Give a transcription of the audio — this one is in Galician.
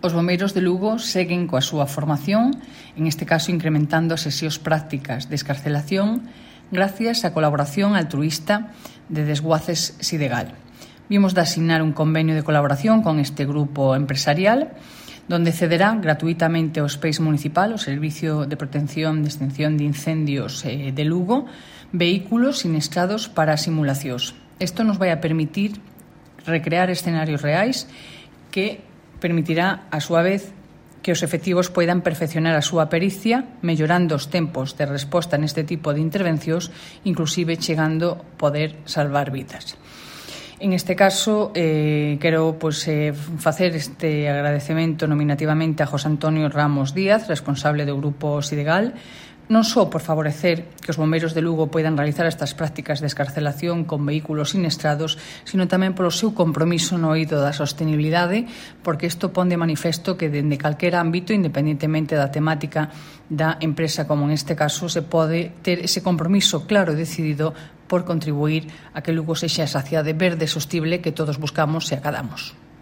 Os bombeiros de Lugo seguen coa súa formación, en este caso incrementando as sesións prácticas de excarcelación gracias á colaboración altruísta de Desguaces Sidegal. Vimos de asignar un convenio de colaboración con este grupo empresarial donde cederá gratuitamente ao SPEIS municipal, o Servicio de Protección e Extinción de Incendios de Lugo, vehículos siniestrados para simulacións. Isto nos vai a permitir recrear escenarios reais que permitirá, a súa vez, que os efectivos poidan perfeccionar a súa pericia, mellorando os tempos de resposta neste tipo de intervencións, inclusive chegando a poder salvar vidas. En este caso, quero facer este agradecemento nominativamente a José Antonio Ramos Díaz, responsable do Grupo Sidegal, non só por favorecer que os bombeiros de Lugo poidan realizar estas prácticas de excarcelación con vehículos siniestrados, sino tamén polo seu compromiso no eido da sostenibilidade, porque isto pon de manifesto que dende calquera ámbito, independentemente da temática da empresa, como en este caso, se pode ter ese compromiso claro e decidido por contribuir a que Lugo sexa esa cidade verde e sostible que todos buscamos e acadamos.